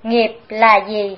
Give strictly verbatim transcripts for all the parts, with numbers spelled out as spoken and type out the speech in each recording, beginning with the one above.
Nghiệp là gì?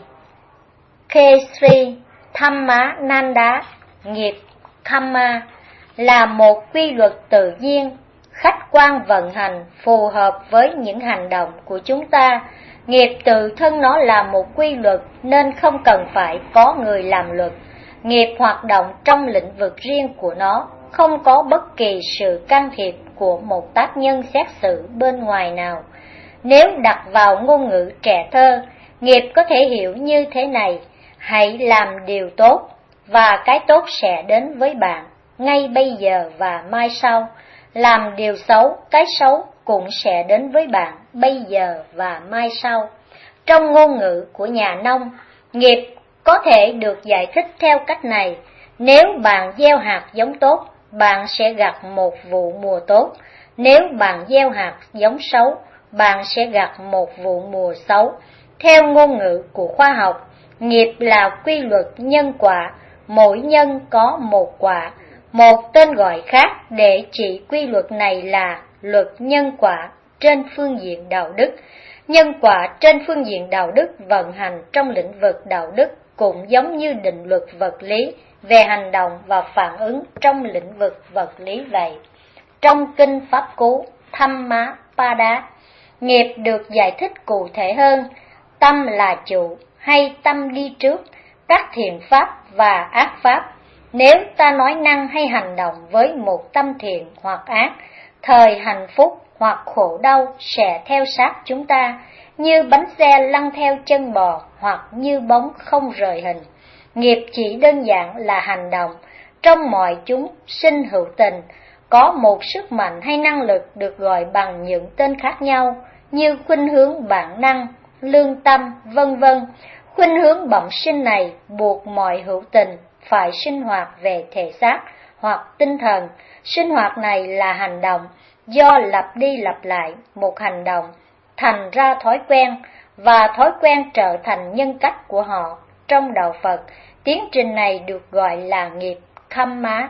Kesri Thamma Nanda, nghiệp Kamma là một quy luật tự nhiên, khách quan vận hành phù hợp với những hành động của chúng ta. Nghiệp tự thân nó là một quy luật nên không cần phải có người làm luật. Nghiệp hoạt động trong lĩnh vực riêng của nó, không có bất kỳ sự can thiệp của một tác nhân xét xử bên ngoài nào. Nếu đặt vào ngôn ngữ trẻ thơ, nghiệp có thể hiểu như thế này: hãy làm điều tốt và cái tốt sẽ đến với bạn ngay bây giờ và mai sau. Làm điều xấu, cái xấu cũng sẽ đến với bạn bây giờ và mai sau. Trong ngôn ngữ của nhà nông, nghiệp có thể được giải thích theo cách này: nếu bạn gieo hạt giống tốt, bạn sẽ gặt một vụ mùa tốt. Nếu bạn gieo hạt giống xấu, bạn sẽ gặt một vụ mùa xấu. Theo ngôn ngữ của khoa học, nghiệp là quy luật nhân quả, mỗi nhân có một quả. Một tên gọi khác để chỉ quy luật này là luật nhân quả trên phương diện đạo đức. Nhân quả trên phương diện đạo đức vận hành trong lĩnh vực đạo đức cũng giống như định luật vật lý về hành động và phản ứng trong lĩnh vực vật lý vậy. Trong kinh Pháp Cú Thammapada, nghiệp được giải thích cụ thể hơn: tâm là chủ hay tâm đi trước, các thiện pháp và ác pháp. Nếu ta nói năng hay hành động với một tâm thiện hoặc ác, thời hạnh phúc hoặc khổ đau sẽ theo sát chúng ta, như bánh xe lăn theo chân bò hoặc như bóng không rời hình. Nghiệp chỉ đơn giản là hành động. Trong mọi chúng sinh hữu tình, có một sức mạnh hay năng lực được gọi bằng những tên khác nhau, như khuynh hướng bản năng, lương tâm, vân vân. Khuynh hướng bẩm sinh này buộc mọi hữu tình phải sinh hoạt về thể xác hoặc tinh thần. Sinh hoạt này là hành động, do lặp đi lặp lại một hành động thành ra thói quen, và thói quen trở thành nhân cách của họ. Trong đạo Phật, tiến trình này được gọi là nghiệp Kamma.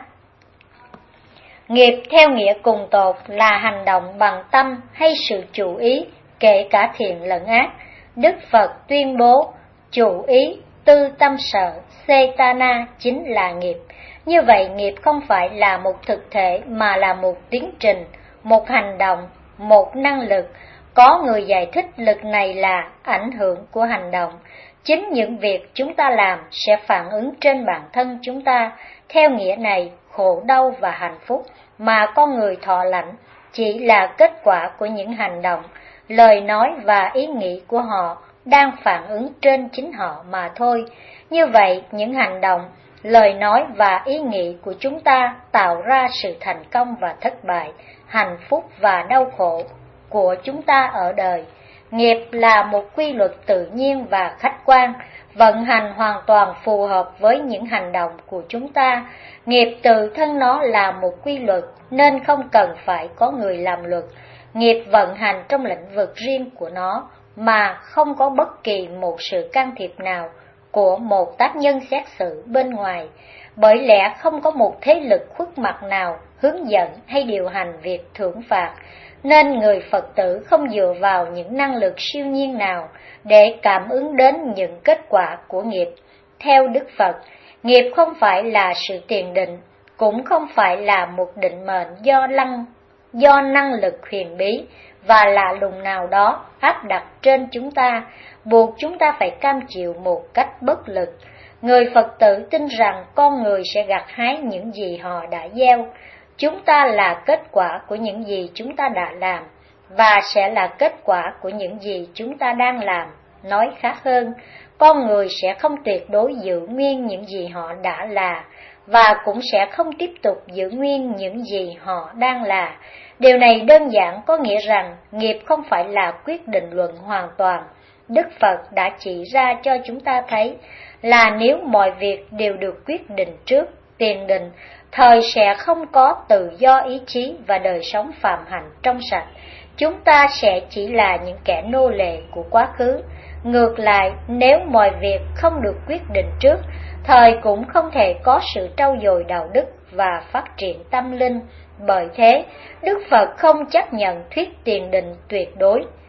Nghiệp theo nghĩa cùng tột là hành động bằng tâm hay sự chủ ý, kể cả thiện lẫn ác. Đức Phật tuyên bố chủ ý, tư tâm sở, Cetana chính là nghiệp. Như vậy, nghiệp không phải là một thực thể mà là một tiến trình, một hành động, một năng lực. Có người giải thích lực này là ảnh hưởng của hành động. Chính những việc chúng ta làm sẽ phản ứng trên bản thân chúng ta. Theo nghĩa này, khổ đau và hạnh phúc mà con người thọ lãnh chỉ là kết quả của những hành động, lời nói và ý nghĩ của họ đang phản ứng trên chính họ mà thôi. Như vậy, những hành động, lời nói và ý nghĩ của chúng ta tạo ra sự thành công và thất bại, hạnh phúc và đau khổ của chúng ta ở đời. Nghiệp là một quy luật tự nhiên và khách quan, vận hành hoàn toàn phù hợp với những hành động của chúng ta. Nghiệp tự thân nó là một quy luật nên không cần phải có người làm luật. Nghiệp vận hành trong lĩnh vực riêng của nó mà không có bất kỳ một sự can thiệp nào của một tác nhân xét xử bên ngoài. Bởi lẽ không có một thế lực khuất mặt nào hướng dẫn hay điều hành việc thưởng phạt, nên người Phật tử không dựa vào những năng lực siêu nhiên nào để cảm ứng đến những kết quả của nghiệp. Theo Đức Phật, nghiệp không phải là sự tiền định, cũng không phải là một định mệnh do lăng, do năng lực huyền bí và lạ lùng nào đó áp đặt trên chúng ta, buộc chúng ta phải cam chịu một cách bất lực. Người Phật tử tin rằng con người sẽ gặt hái những gì họ đã gieo. Chúng ta là kết quả của những gì chúng ta đã làm, và sẽ là kết quả của những gì chúng ta đang làm. Nói khác hơn, con người sẽ không tuyệt đối giữ nguyên những gì họ đã là, và cũng sẽ không tiếp tục giữ nguyên những gì họ đang là. Điều này đơn giản có nghĩa rằng nghiệp không phải là quyết định luận hoàn toàn. Đức Phật đã chỉ ra cho chúng ta thấy là nếu mọi việc đều được quyết định trước, tiền định, thời sẽ không có tự do ý chí và đời sống phạm hạnh trong sạch. Chúng ta sẽ chỉ là những kẻ nô lệ của quá khứ. Ngược lại, nếu mọi việc không được quyết định trước, thời cũng không thể có sự trau dồi đạo đức và phát triển tâm linh. Bởi thế, Đức Phật không chấp nhận thuyết tiền định tuyệt đối.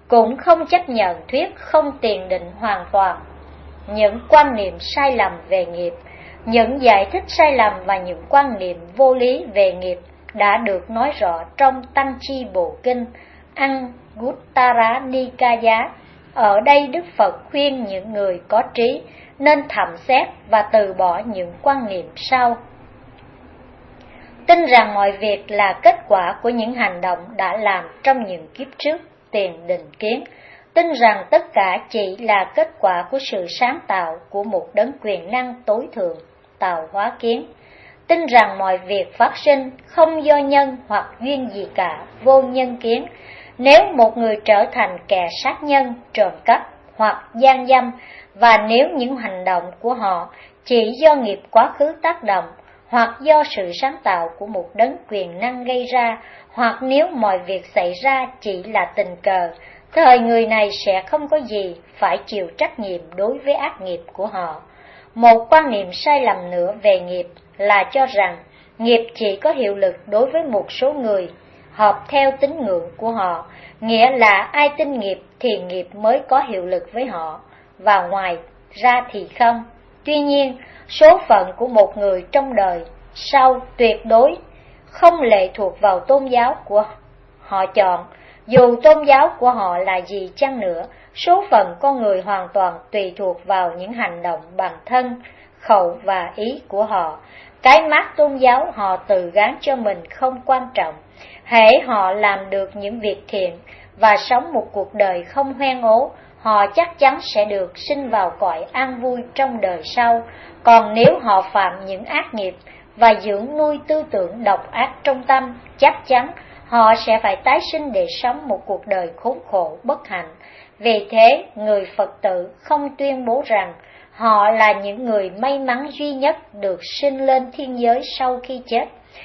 cũng không chấp nhận thuyết không tiền định hoàn toàn. Những quan niệm sai lầm về nghiệp, những giải thích sai lầm và những quan niệm vô lý về nghiệp đã được nói rõ trong Tăng Chi Bộ Kinh Anguttara Nikaya. Ở đây Đức Phật khuyên những người có trí nên thẩm xét và từ bỏ những quan niệm sau. Tin rằng mọi việc là kết quả của những hành động đã làm trong những kiếp trước, tiền định kiến. Tin rằng tất cả chỉ là kết quả của sự sáng tạo của một đấng quyền năng tối thượng, tạo hóa kiến. Tin rằng mọi việc phát sinh không do nhân hoặc duyên gì cả, vô nhân kiến. Nếu một người trở thành kẻ sát nhân, trộm cắp hoặc gian dâm, và nếu những hành động của họ chỉ do nghiệp quá khứ tác động, hoặc do sự sáng tạo của một đấng quyền năng gây ra, hoặc nếu mọi việc xảy ra chỉ là tình cờ, thời người này sẽ không có gì phải chịu trách nhiệm đối với ác nghiệp của họ. Một quan niệm sai lầm nữa về nghiệp là cho rằng nghiệp chỉ có hiệu lực đối với một số người hợp theo tín ngưỡng của họ, nghĩa là ai tin nghiệp thì nghiệp mới có hiệu lực với họ, và ngoài ra thì không. Tuy nhiên, số phận của một người trong đời sau tuyệt đối không lệ thuộc vào tôn giáo của họ chọn. Dù tôn giáo của họ là gì chăng nữa, số phận con người hoàn toàn tùy thuộc vào những hành động bằng thân, khẩu và ý của họ. Cái mác tôn giáo họ tự gán cho mình không quan trọng. Hễ họ làm được những việc thiện và sống một cuộc đời không hoen ố, họ chắc chắn sẽ được sinh vào cõi an vui trong đời sau. Còn nếu họ phạm những ác nghiệp và dưỡng nuôi tư tưởng độc ác trong tâm, chắc chắn họ sẽ phải tái sinh để sống một cuộc đời khốn khổ bất hạnh. Vì thế, người Phật tử không tuyên bố rằng họ là những người may mắn duy nhất được sinh lên thiên giới sau khi chết.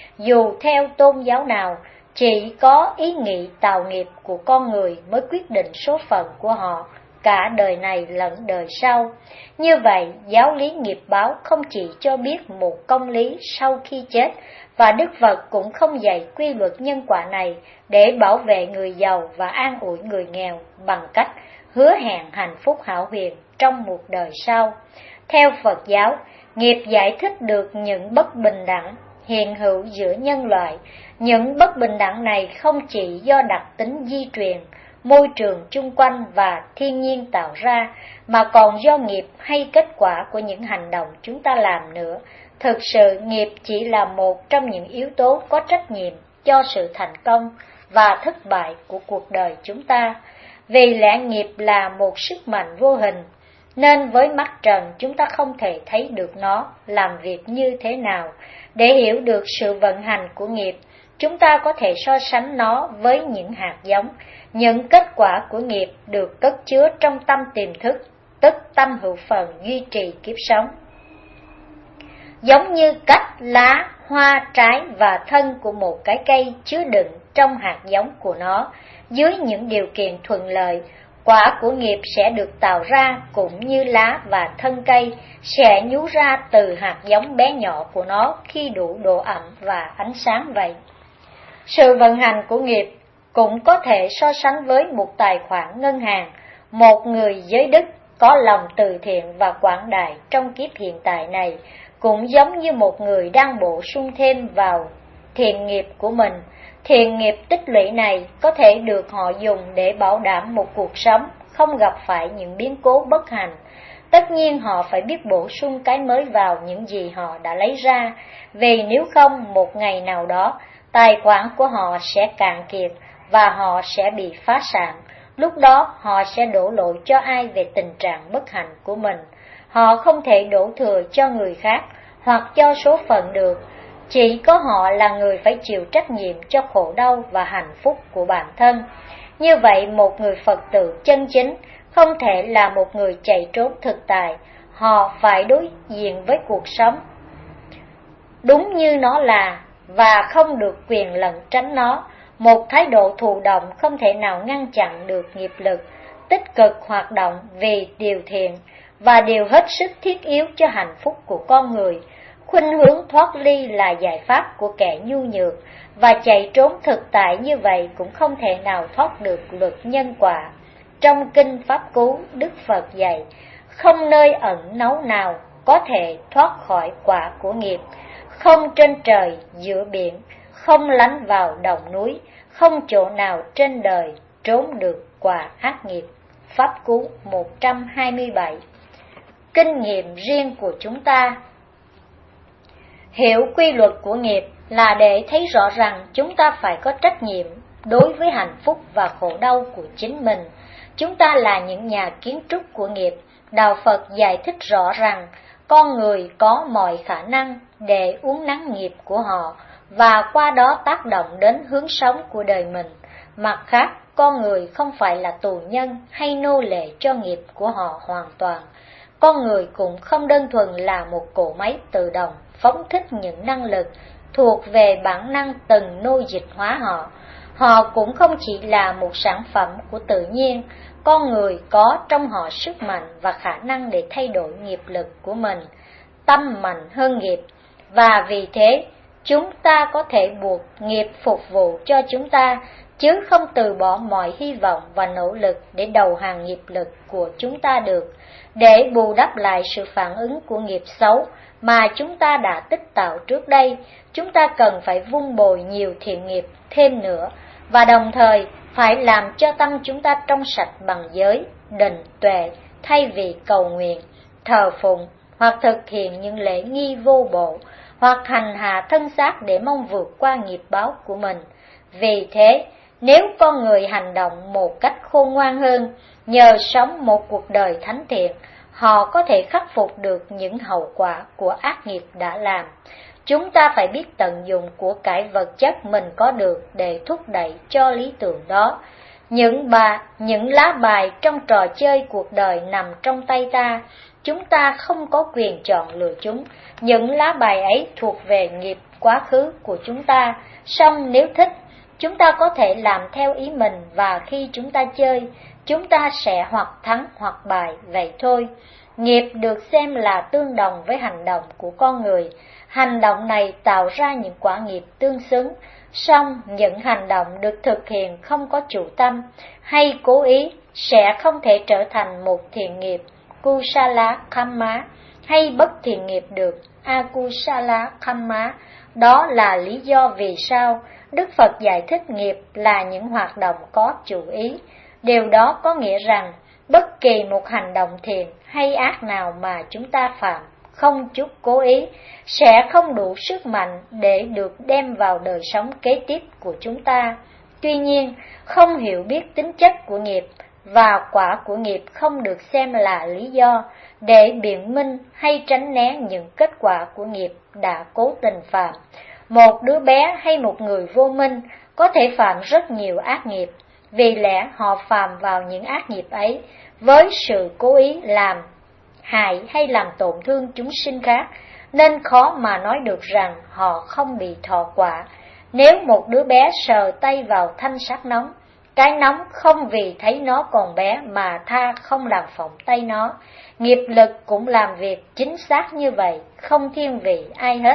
Dù theo tôn giáo nào, chỉ có ý nghĩ tạo nghiệp của con người mới quyết định số phận của họ cả đời này lẫn đời sau. Như vậy, giáo lý nghiệp báo không chỉ cho biết một công lý sau khi chết, và Đức Phật cũng không dạy quy luật nhân quả này để bảo vệ người giàu và an ủi người nghèo bằng cách hứa hẹn hạnh phúc hão huyền trong một đời sau. Theo Phật giáo, nghiệp giải thích được những bất bình đẳng hiện hữu giữa nhân loại. Những bất bình đẳng này không chỉ do đặc tính di truyền, môi trường chung quanh và thiên nhiên tạo ra, mà còn do nghiệp hay kết quả của những hành động chúng ta làm nữa. Thực sự, nghiệp chỉ là một trong những yếu tố có trách nhiệm cho sự thành công và thất bại của cuộc đời chúng ta. Vì lẽ nghiệp là một sức mạnh vô hình, nên với mắt trần chúng ta không thể thấy được nó làm việc như thế nào. Để hiểu được sự vận hành của nghiệp, chúng ta có thể so sánh nó với những hạt giống. Những kết quả của nghiệp được cất chứa trong tâm tiềm thức, tức tâm hữu phần duy trì kiếp sống. Giống như cách lá, hoa, trái và thân của một cái cây chứa đựng trong hạt giống của nó, dưới những điều kiện thuận lợi, quả của nghiệp sẽ được tạo ra cũng như lá và thân cây sẽ nhú ra từ hạt giống bé nhỏ của nó khi đủ độ ẩm và ánh sáng vậy. Sự vận hành của nghiệp cũng có thể so sánh với một tài khoản ngân hàng. Một người giới đức có lòng từ thiện và quảng đại trong kiếp hiện tại này cũng giống như một người đang bổ sung thêm vào thiện nghiệp của mình. Thiện nghiệp tích lũy này có thể được họ dùng để bảo đảm một cuộc sống không gặp phải những biến cố bất hạnh. Tất nhiên họ phải biết bổ sung cái mới vào những gì họ đã lấy ra, vì nếu không một ngày nào đó tài khoản của họ sẽ cạn kiệt và họ sẽ bị phá sản. Lúc đó họ sẽ đổ lỗi cho ai về tình trạng bất hạnh của mình? Họ không thể đổ thừa cho người khác hoặc cho số phận được. Chỉ có họ là người phải chịu trách nhiệm cho khổ đau và hạnh phúc của bản thân. Như vậy, một người Phật tử chân chính không thể là một người chạy trốn thực tại. Họ phải đối diện với cuộc sống đúng như nó là và không được quyền lẩn tránh nó. Một thái độ thụ động không thể nào ngăn chặn được nghiệp lực, tích cực hoạt động vì điều thiện và điều hết sức thiết yếu cho hạnh phúc của con người. Khuynh hướng thoát ly là giải pháp của kẻ nhu nhược, và chạy trốn thực tại như vậy cũng không thể nào thoát được luật nhân quả. trong Kinh Pháp Cú, Đức Phật dạy, không nơi ẩn náu nào có thể thoát khỏi quả của nghiệp, không trên trời giữa biển, không lánh vào đồng núi, không chỗ nào trên đời trốn được quả ác nghiệp. Pháp Cú một trăm hai mươi bảy. Kinh nghiệm riêng của chúng ta. Hiểu quy luật của nghiệp là để thấy rõ rằng chúng ta phải có trách nhiệm đối với hạnh phúc và khổ đau của chính mình. Chúng ta là những nhà kiến trúc của nghiệp. Đạo Phật giải thích rõ rằng con người có mọi khả năng để uốn nắn nghiệp của họ và qua đó tác động đến hướng sống của đời mình. Mặt khác, con người không phải là tù nhân hay nô lệ cho nghiệp của họ hoàn toàn. Con người cũng không đơn thuần là một cỗ máy tự động phóng thích những năng lực thuộc về bản năng từng nô dịch hóa họ. Họ cũng không chỉ là một sản phẩm của tự nhiên. Con người có trong họ sức mạnh và khả năng để thay đổi nghiệp lực của mình, tâm mạnh hơn nghiệp, và vì thế chúng ta có thể buộc nghiệp phục vụ cho chúng ta, chứ không từ bỏ mọi hy vọng và nỗ lực để đầu hàng nghiệp lực của chúng ta được. Để bù đắp lại sự phản ứng của nghiệp xấu mà chúng ta đã tích tạo trước đây, chúng ta cần phải vun bồi nhiều thiện nghiệp thêm nữa, và đồng thời phải làm cho tâm chúng ta trong sạch bằng giới, định, tuệ, thay vì cầu nguyện, thờ phụng hoặc thực hiện những lễ nghi vô bổ, hoặc hành hạ thân xác để mong vượt qua nghiệp báo của mình. Vì thế, nếu con người hành động một cách khôn ngoan hơn, nhờ sống một cuộc đời thánh thiện, họ có thể khắc phục được những hậu quả của ác nghiệp đã làm. Chúng ta phải biết tận dụng của cải vật chất mình có được để thúc đẩy cho lý tưởng đó. Những bà, những lá bài trong trò chơi cuộc đời nằm trong tay ta, chúng ta không có quyền chọn lựa chúng. Những lá bài ấy thuộc về nghiệp quá khứ của chúng ta, song nếu thích, chúng ta có thể làm theo ý mình, và khi chúng ta chơi, chúng ta sẽ hoặc thắng hoặc bại, vậy thôi. Nghiệp được xem là tương đồng với hành động của con người. Hành động này tạo ra những quả nghiệp tương xứng, song những hành động được thực hiện không có chủ tâm hay cố ý sẽ không thể trở thành một thiện nghiệp Kusala Kamma hay bất thiện nghiệp được Akusala Kamma. Đó là lý do vì sao Đức Phật giải thích nghiệp là những hoạt động có chủ ý. Điều đó có nghĩa rằng bất kỳ một hành động thiện hay ác nào mà chúng ta phạm không chút cố ý sẽ không đủ sức mạnh để được đem vào đời sống kế tiếp của chúng ta. Tuy nhiên, không hiểu biết tính chất của nghiệp và quả của nghiệp không được xem là lý do để biện minh hay tránh né những kết quả của nghiệp đã cố tình phạm. Một đứa bé hay một người vô minh có thể phạm rất nhiều ác nghiệp, vì lẽ họ phạm vào những ác nghiệp ấy với sự cố ý làm hại hay làm tổn thương chúng sinh khác, nên khó mà nói được rằng họ không bị thọ quả. Nếu một đứa bé sờ tay vào thanh sắt nóng, cái nóng không vì thấy nó còn bé mà tha không làm phỏng tay nó. Nghiệp lực cũng làm việc chính xác như vậy, không thiên vị ai hết.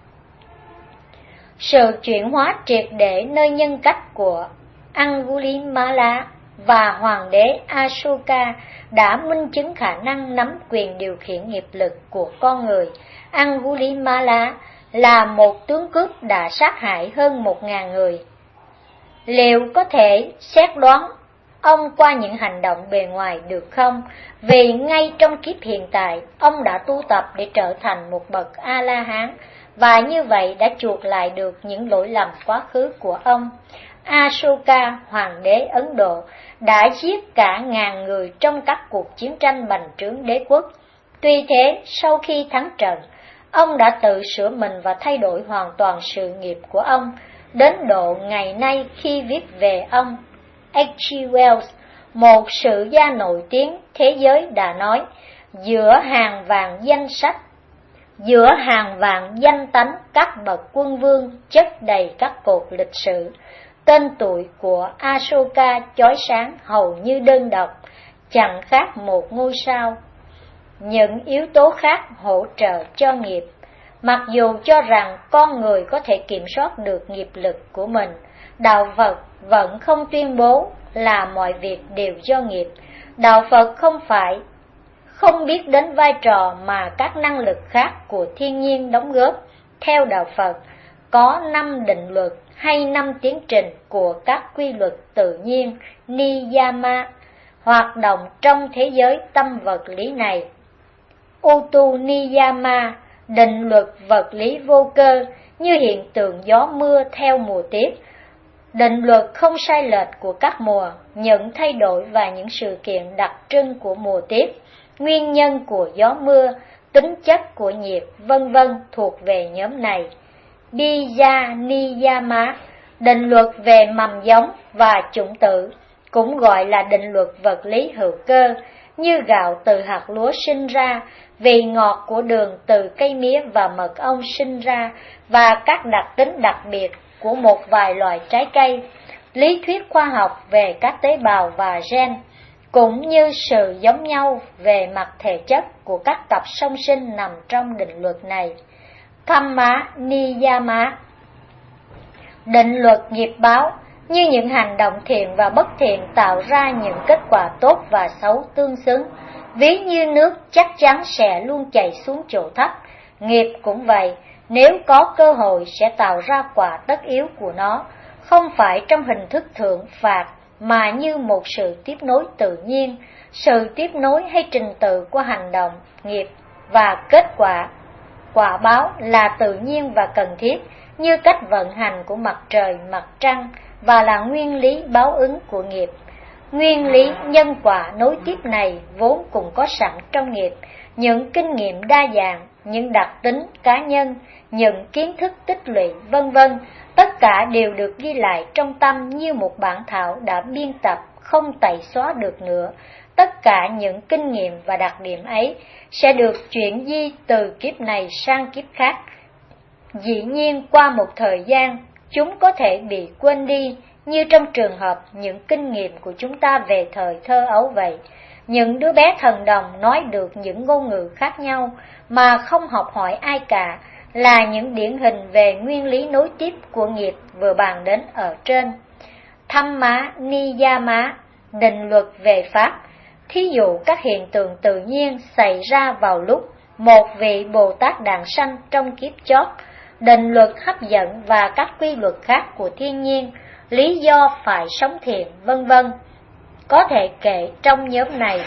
Sự chuyển hóa triệt để nơi nhân cách của Angulimala và Hoàng đế Ashoka đã minh chứng khả năng nắm quyền điều khiển nghiệp lực của con người. Angulimala là một tướng cướp đã sát hại hơn một ngàn người. Liệu có thể xét đoán ông qua những hành động bề ngoài được không? Vì ngay trong kiếp hiện tại, ông đã tu tập để trở thành một bậc A-la-hán, và như vậy đã chuộc lại được những lỗi lầm quá khứ của ông. Ashoka, hoàng đế Ấn Độ, đã giết cả ngàn người trong các cuộc chiến tranh bành trướng đế quốc. Tuy thế, sau khi thắng trận, ông đã tự sửa mình và thay đổi hoàn toàn sự nghiệp của ông, đến độ ngày nay khi viết về ông, H G Wells, một sử gia nổi tiếng thế giới đã nói, giữa hàng vạn danh sách, giữa hàng vạn danh tánh các bậc quân vương chất đầy các cột lịch sử, tên tuổi của Ashoka chói sáng hầu như đơn độc, chẳng khác một ngôi sao. Những yếu tố khác hỗ trợ cho nghiệp. Mặc dù cho rằng con người có thể kiểm soát được nghiệp lực của mình, Đạo Phật vẫn không tuyên bố là mọi việc đều do nghiệp. Đạo Phật không phải không biết đến vai trò mà các năng lực khác của thiên nhiên đóng góp. Theo Đạo Phật, có năm định luật hay năm tiến trình của các quy luật tự nhiên Niyama hoạt động trong thế giới tâm vật lý này. Utu Niyama, định luật vật lý vô cơ, như hiện tượng gió mưa theo mùa tiết. Định luật không sai lệch của các mùa, những thay đổi và những sự kiện đặc trưng của mùa tiết, nguyên nhân của gió mưa, tính chất của nhiệt, vân vân thuộc về nhóm này. Bija Niyama, định luật về mầm giống và chủng tử, cũng gọi là định luật vật lý hữu cơ, như gạo từ hạt lúa sinh ra, vị ngọt của đường từ cây mía và mật ong sinh ra, và các đặc tính đặc biệt của một vài loại trái cây, lý thuyết khoa học về các tế bào và gen, cũng như sự giống nhau về mặt thể chất của các cặp song sinh nằm trong định luật này. Kamma Niyama, định luật nghiệp báo, như những hành động thiện và bất thiện tạo ra những kết quả tốt và xấu tương xứng. Ví như nước chắc chắn sẽ luôn chảy xuống chỗ thấp, nghiệp cũng vậy, nếu có cơ hội sẽ tạo ra quả tất yếu của nó, không phải trong hình thức thưởng phạt, mà như một sự tiếp nối tự nhiên, sự tiếp nối hay trình tự của hành động, nghiệp và kết quả. Quả báo là tự nhiên và cần thiết, như cách vận hành của mặt trời, mặt trăng, và là nguyên lý báo ứng của nghiệp. Nguyên lý nhân quả nối tiếp này vốn cũng có sẵn trong nghiệp, những kinh nghiệm đa dạng, những đặc tính cá nhân, những kiến thức tích lũy, vân vân, tất cả đều được ghi lại trong tâm như một bản thảo đã biên tập, không tẩy xóa được nữa. Tất cả những kinh nghiệm và đặc điểm ấy sẽ được chuyển di từ kiếp này sang kiếp khác. Dĩ nhiên qua một thời gian, chúng có thể bị quên đi, như trong trường hợp những kinh nghiệm của chúng ta về thời thơ ấu vậy. Những đứa bé thần đồng nói được những ngôn ngữ khác nhau mà không học hỏi ai cả, là những điển hình về nguyên lý nối tiếp của nghiệp vừa bàn đến ở trên. Thamma Niyama, định luật về Pháp, thí dụ các hiện tượng tự nhiên xảy ra vào lúc một vị Bồ Tát đản sanh trong kiếp chót, định luật hấp dẫn và các quy luật khác của thiên nhiên, lý do phải sống thiện, vân vân. Có thể kể trong nhóm này.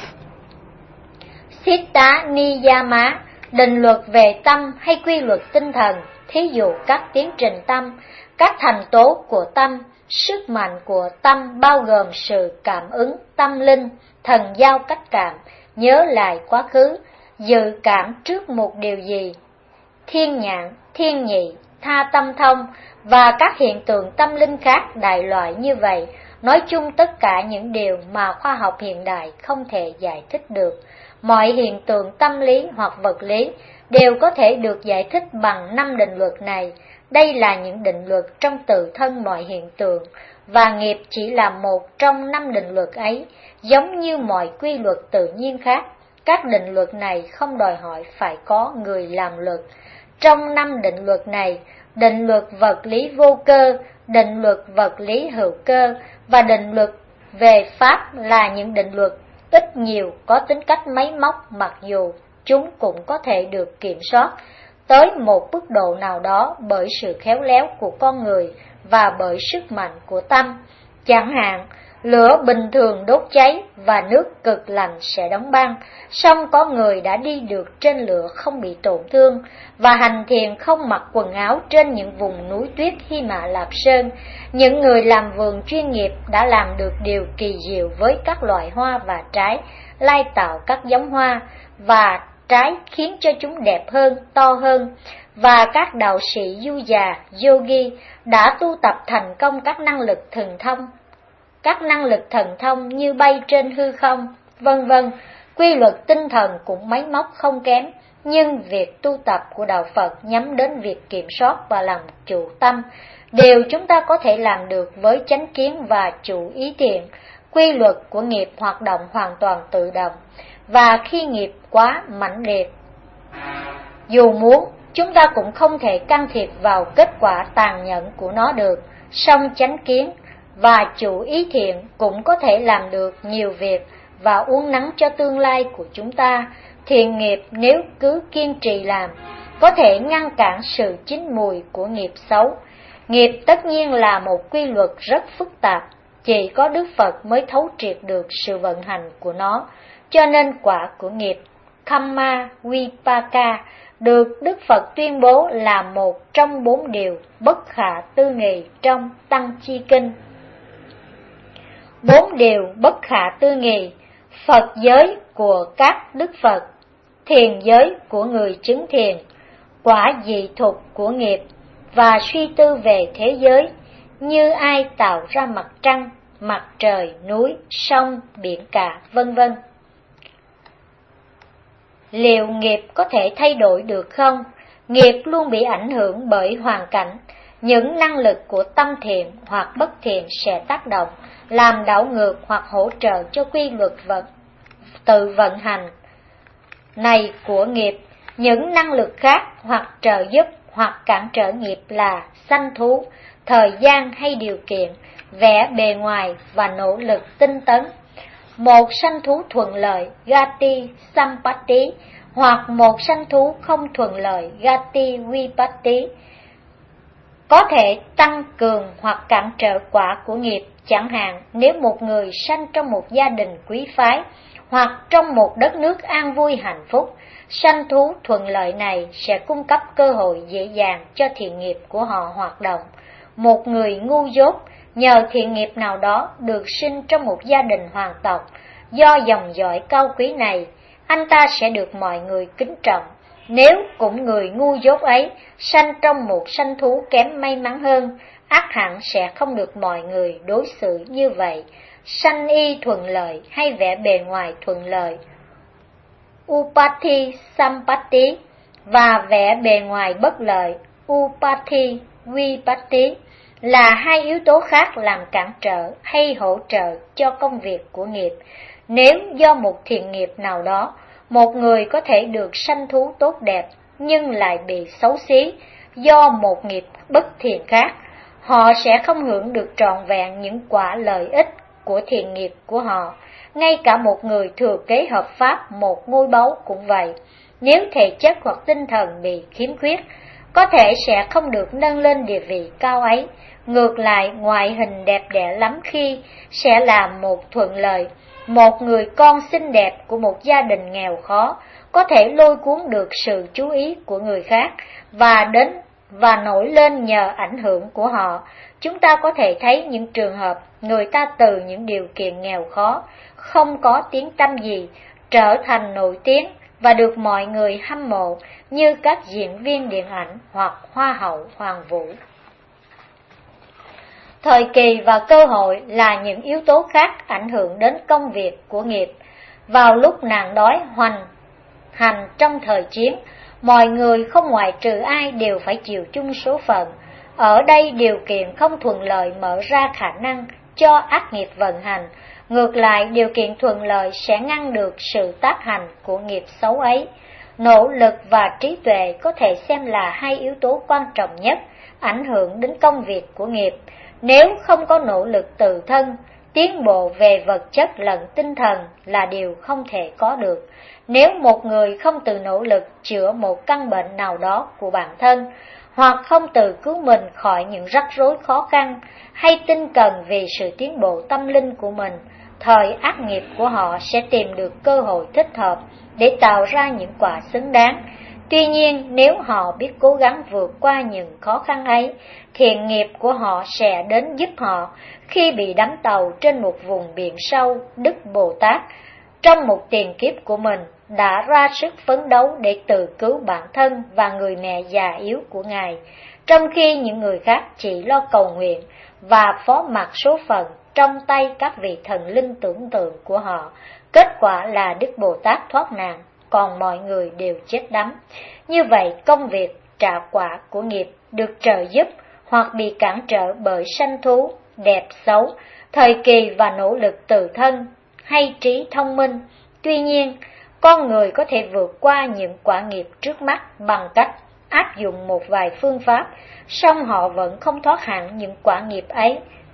Siddha Niyama, định luật về tâm hay quy luật tinh thần, thí dụ các tiến trình tâm, các thành tố của tâm, sức mạnh của tâm bao gồm sự cảm ứng tâm linh, thần giao cách cảm, nhớ lại quá khứ, dự cảm trước một điều gì, thiên nhãn, thiên nhị, tha tâm thông và các hiện tượng tâm linh khác đại loại như vậy. Nói chung tất cả những điều mà khoa học hiện đại không thể giải thích được. Mọi hiện tượng tâm lý hoặc vật lý đều có thể được giải thích bằng năm định luật này. Đây là những định luật trong tự thân mọi hiện tượng, và nghiệp chỉ là một trong năm định luật ấy, giống như mọi quy luật tự nhiên khác. Các định luật này không đòi hỏi phải có người làm luật. Trong năm định luật này, định luật vật lý vô cơ, định luật vật lý hữu cơ và định luật về Pháp là những định luật ít nhiều có tính cách máy móc, mặc dù chúng cũng có thể được kiểm soát tới một mức độ nào đó bởi sự khéo léo của con người và bởi sức mạnh của tâm. Chẳng hạn, lửa bình thường đốt cháy và nước cực lạnh sẽ đóng băng, song có người đã đi được trên lửa không bị tổn thương và hành thiền không mặc quần áo trên những vùng núi tuyết Hy Mã Lạp Sơn. Những người làm vườn chuyên nghiệp đã làm được điều kỳ diệu với các loại hoa và trái, lai tạo các giống hoa và trái khiến cho chúng đẹp hơn, to hơn. Và các đạo sĩ du già, yogi đã tu tập thành công các năng lực thần thông, các năng lực thần thông như bay trên hư không, vân vân. Quy luật tinh thần cũng máy móc không kém, nhưng việc tu tập của đạo Phật nhắm đến việc kiểm soát và làm chủ tâm. Điều chúng ta có thể làm được với chánh kiến và chủ ý thiện. Quy luật của nghiệp hoạt động hoàn toàn tự động, và khi nghiệp quá mãnh liệt, dù muốn, chúng ta cũng không thể can thiệp vào kết quả tàn nhẫn của nó được. Song chánh kiến và chủ ý thiện cũng có thể làm được nhiều việc và uốn nắn cho tương lai của chúng ta. Thiện nghiệp nếu cứ kiên trì làm, có thể ngăn cản sự chín mùi của nghiệp xấu. Nghiệp tất nhiên là một quy luật rất phức tạp, chỉ có Đức Phật mới thấu triệt được sự vận hành của nó. Cho nên quả của nghiệp Kamma Vipaka được Đức Phật tuyên bố là một trong bốn điều bất khả tư nghị trong Tăng Chi Kinh. Bốn điều bất khả tư nghị: Phật giới của các Đức Phật, thiền giới của người chứng thiền, quả dị thục của nghiệp, và suy tư về thế giới, như ai tạo ra mặt trăng, mặt trời, núi, sông, biển cả, vân vân. Liệu nghiệp có thể thay đổi được không? Nghiệp luôn bị ảnh hưởng bởi hoàn cảnh. Những năng lực của tâm thiện hoặc bất thiện sẽ tác động, làm đảo ngược hoặc hỗ trợ cho quy luật vận, tự vận hành này của nghiệp. Những năng lực khác hoặc trợ giúp hoặc cản trở nghiệp là sanh thú, thời gian hay điều kiện, vẻ bề ngoài và nỗ lực tinh tấn. Một sanh thú thuận lợi Gati Sampatti hoặc một sanh thú không thuận lợi Gati Vipatti có thể tăng cường hoặc cản trở quả của nghiệp. Chẳng hạn, nếu một người sanh trong một gia đình quý phái hoặc trong một đất nước an vui hạnh phúc, sanh thú thuận lợi này sẽ cung cấp cơ hội dễ dàng cho thiện nghiệp của họ hoạt động. Một người ngu dốt nhờ thiện nghiệp nào đó được sinh trong một gia đình hoàng tộc, do dòng dõi cao quý này, anh ta sẽ được mọi người kính trọng. Nếu cũng người ngu dốt ấy sanh trong một sanh thú kém may mắn hơn, ắt hẳn sẽ không được mọi người đối xử như vậy. Sanh y thuận lợi hay vẻ bề ngoài thuận lợi Upati Sampatti và vẻ bề ngoài bất lợi Upati Vipatti là hai yếu tố khác làm cản trở hay hỗ trợ cho công việc của nghiệp. Nếu do một thiện nghiệp nào đó, một người có thể được sanh thú tốt đẹp nhưng lại bị xấu xí do một nghiệp bất thiện khác, họ sẽ không hưởng được trọn vẹn những quả lợi ích của thiện nghiệp của họ. Ngay cả một người thừa kế hợp pháp một ngôi báu cũng vậy. Nếu thể chất hoặc tinh thần bị khiếm khuyết, có thể sẽ không được nâng lên địa vị cao ấy. Ngược lại, ngoại hình đẹp đẽ lắm khi sẽ là một thuận lợi. Một người con xinh đẹp của một gia đình nghèo khó có thể lôi cuốn được sự chú ý của người khác và đến và nổi lên nhờ ảnh hưởng của họ. Chúng ta có thể thấy những trường hợp người ta từ những điều kiện nghèo khó, không có tiếng tăm gì, trở thành nổi tiếng và được mọi người hâm mộ như các diễn viên điện ảnh hoặc hoa hậu hoàng vũ. Thời kỳ và cơ hội là những yếu tố khác ảnh hưởng đến công việc của nghiệp. Vào lúc nạn đói hoành hành trong thời chiến, mọi người không ngoại trừ ai đều phải chịu chung số phận. Ở đây điều kiện không thuận lợi mở ra khả năng cho ác nghiệp vận hành. Ngược lại, điều kiện thuận lợi sẽ ngăn được sự tác hành của nghiệp xấu ấy. Nỗ lực và trí tuệ có thể xem là hai yếu tố quan trọng nhất ảnh hưởng đến công việc của nghiệp. Nếu không có nỗ lực tự thân, tiến bộ về vật chất lẫn tinh thần là điều không thể có được. Nếu một người không tự nỗ lực chữa một căn bệnh nào đó của bản thân, hoặc không tự cứu mình khỏi những rắc rối khó khăn, hay tinh cần vì sự tiến bộ tâm linh của mình, thời ác nghiệp của họ sẽ tìm được cơ hội thích hợp để tạo ra những quả xứng đáng. Tuy nhiên, nếu họ biết cố gắng vượt qua những khó khăn ấy, thiện nghiệp của họ sẽ đến giúp họ. Khi bị đắm tàu trên một vùng biển sâu, Đức Bồ Tát trong một tiền kiếp của mình đã ra sức phấn đấu để tự cứu bản thân và người mẹ già yếu của Ngài, trong khi những người khác chỉ lo cầu nguyện và phó mặc số phận trong tay các vị thần linh tưởng tượng của họ. Kết quả là Đức Bồ Tát thoát nạn, còn mọi người đều chết đắm. Như vậy, công việc trả quả của nghiệp được trợ giúp hoặc bị cản trở bởi sanh thú, đẹp xấu, thời kỳ và nỗ lực tự thân hay trí thông minh. Tuy nhiên, con người có thể vượt qua những quả nghiệp trước mắt bằng cách áp dụng một vài phương pháp, song họ vẫn không thoát hẳn những quả nghiệp ấy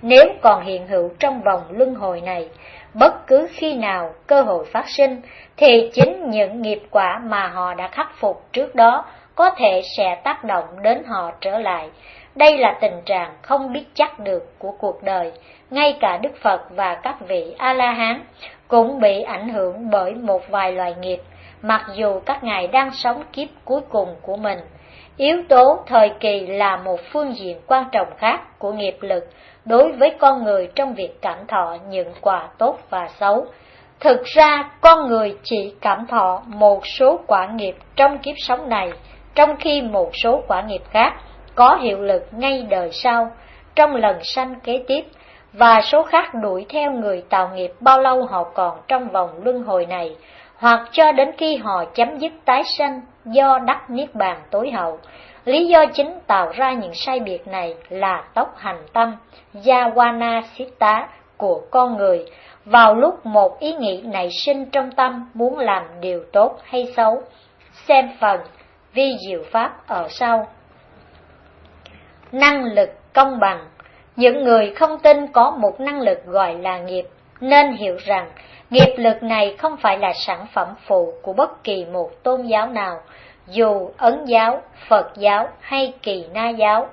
nếu còn hiện hữu trong vòng luân hồi này. Bất cứ khi nào cơ hội phát sinh, thì chính những nghiệp quả mà họ đã khắc phục trước đó có thể sẽ tác động đến họ trở lại. Đây là tình trạng không biết chắc được của cuộc đời. Ngay cả Đức Phật và các vị A-la-hán cũng bị ảnh hưởng bởi một vài loại nghiệp, mặc dù các ngài đang sống kiếp cuối cùng của mình. Yếu tố thời kỳ là một phương diện quan trọng khác của nghiệp lực đối với con người trong việc cảm thọ những quả tốt và xấu. Thực ra, con người chỉ cảm thọ một số quả nghiệp trong kiếp sống này, trong khi một số quả nghiệp khác có hiệu lực ngay đời sau, trong lần sanh kế tiếp, và số khác đuổi theo người tạo nghiệp bao lâu họ còn trong vòng luân hồi này, hoặc cho đến khi họ chấm dứt tái sanh do đắc niết bàn tối hậu. Lý do chính tạo ra những sai biệt này là tốc hành tâm, Yawana Sitta của con người, vào lúc một ý nghĩ nảy sinh trong tâm muốn làm điều tốt hay xấu. Xem phần vi diệu pháp ở sau. Năng lực công bằng. Những người không tin có một năng lực gọi là nghiệp, nên hiểu rằng nghiệp lực này không phải là sản phẩm phụ của bất kỳ một tôn giáo nào, dù Ấn giáo, Phật giáo hay Kỳ Na giáo,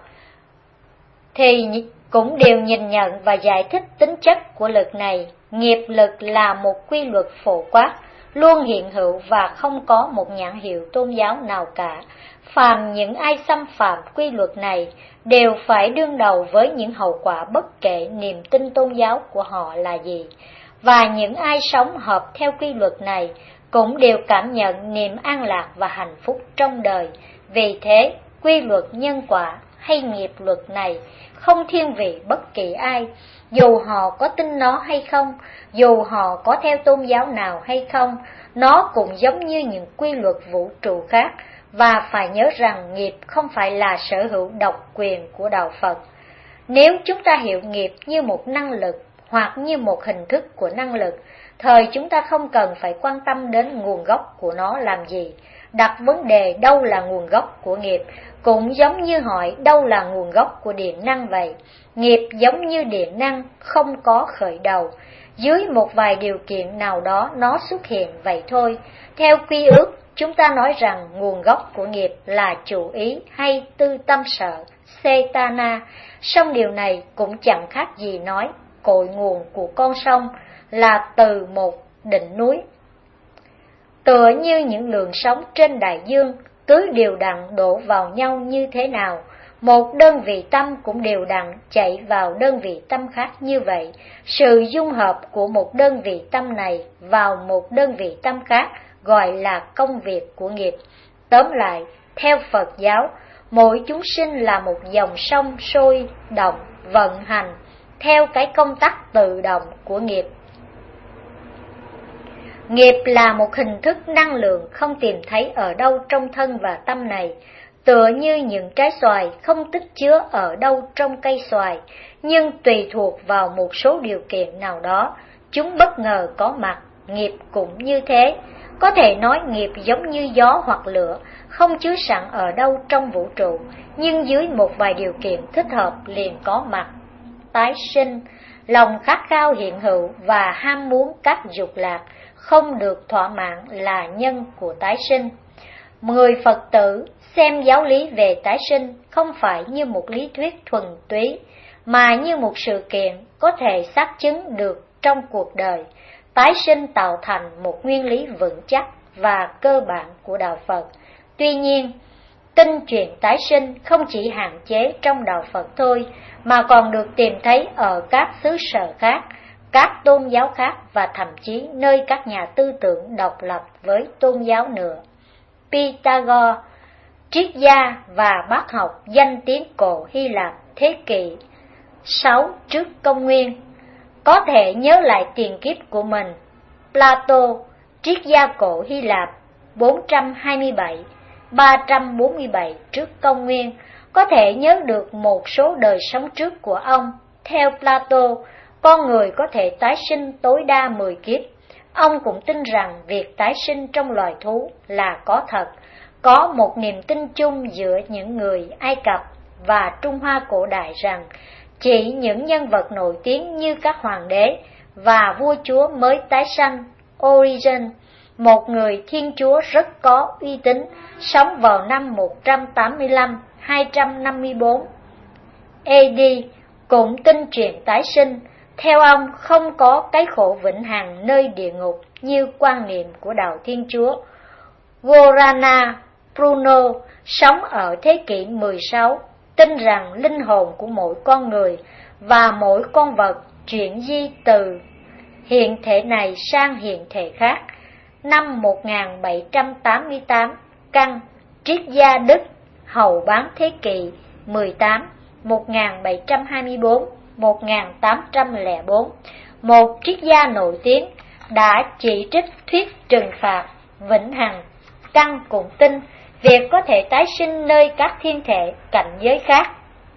thì cũng đều nhìn nhận và giải thích tính chất của lực này. Nghiệp lực là một quy luật phổ quát, luôn hiện hữu và không có một nhãn hiệu tôn giáo nào cả. Phàm những ai xâm phạm quy luật này đều phải đương đầu với những hậu quả bất kể niềm tin tôn giáo của họ là gì. Và những ai sống hợp theo quy luật này cũng đều cảm nhận niềm an lạc và hạnh phúc trong đời. Vì thế, quy luật nhân quả hay nghiệp luật này không thiên vị bất kỳ ai, dù họ có tin nó hay không, dù họ có theo tôn giáo nào hay không. Nó cũng giống như những quy luật vũ trụ khác, và phải nhớ rằng nghiệp không phải là sở hữu độc quyền của đạo Phật. Nếu chúng ta hiểu nghiệp như một năng lực hoặc như một hình thức của năng lực, thời chúng ta không cần phải quan tâm đến nguồn gốc của nó làm gì. Đặt vấn đề đâu là nguồn gốc của nghiệp cũng giống như hỏi đâu là nguồn gốc của điện năng vậy. Nghiệp giống như điện năng, không có khởi đầu. Dưới một vài điều kiện nào đó nó xuất hiện vậy thôi. Theo quy ước, chúng ta nói rằng nguồn gốc của nghiệp là chủ ý hay tư tâm sở, Setana. Song điều này cũng chẳng khác gì nói cội nguồn của con sông là từ một đỉnh núi. Tựa như những lượng sóng trên đại dương, cứ đều đặn đổ vào nhau như thế nào, một đơn vị tâm cũng đều đặn chạy vào đơn vị tâm khác như vậy. Sự dung hợp của một đơn vị tâm này vào một đơn vị tâm khác gọi là công việc của nghiệp. Tóm lại, theo Phật giáo, mỗi chúng sinh là một dòng sông sôi động, vận hành theo cái công tắc tự động của nghiệp. Nghiệp là một hình thức năng lượng không tìm thấy ở đâu trong thân và tâm này, tựa như những trái xoài không tích chứa ở đâu trong cây xoài, nhưng tùy thuộc vào một số điều kiện nào đó, chúng bất ngờ có mặt. Nghiệp cũng như thế, có thể nói nghiệp giống như gió hoặc lửa, không chứa sẵn ở đâu trong vũ trụ, nhưng dưới một vài điều kiện thích hợp liền có mặt. Tái sinh, lòng khát khao hiện hữu và ham muốn các dục lạc không được thỏa mãn là nhân của tái sinh. Người Phật tử xem giáo lý về tái sinh không phải như một lý thuyết thuần túy, mà như một sự kiện có thể xác chứng được trong cuộc đời. Tái sinh tạo thành một nguyên lý vững chắc và cơ bản của đạo Phật. Tuy nhiên, tin chuyện tái sinh không chỉ hạn chế trong đạo Phật thôi, mà còn được tìm thấy ở các xứ sở khác, các tôn giáo khác và thậm chí nơi các nhà tư tưởng độc lập với tôn giáo nữa. Pythagore, triết gia và bác học danh tiếng cổ Hy Lạp thế kỷ sáu trước công nguyên, có thể nhớ lại tiền kiếp của mình. Plato, triết gia cổ Hy Lạp bốn trăm hai mươi bảy đến ba trăm bốn mươi bảy trước công nguyên, có thể nhớ được một số đời sống trước của ông. Theo Plato, con người có thể tái sinh tối đa mười kiếp. Ông cũng tin rằng việc tái sinh trong loài thú là có thật. Có một niềm tin chung giữa những người Ai Cập và Trung Hoa cổ đại rằng chỉ những nhân vật nổi tiếng như các hoàng đế và vua chúa mới tái sanh. Origen, một người Thiên Chúa rất có uy tín, sống vào năm một trăm tám mươi lăm đến hai trăm năm mươi tư a đê, cũng tin truyền tái sinh. Theo ông, không có cái khổ vĩnh hằng nơi địa ngục như quan niệm của đạo Thiên Chúa. Giordano Bruno, sống ở thế kỷ mười sáu, tin rằng linh hồn của mỗi con người và mỗi con vật chuyển di từ hiện thể này sang hiện thể khác. Năm một nghìn bảy trăm tám mươi tám, Căn, triết gia Đức, hậu bán thế kỷ mười tám, một nghìn bảy trăm hai mươi tư đến một nghìn tám trăm lẻ bốn, một triết gia nổi tiếng, đã chỉ trích thuyết trừng phạt vĩnh hằng. Căn cũng tin việc có thể tái sinh nơi các thiên thể cảnh giới khác.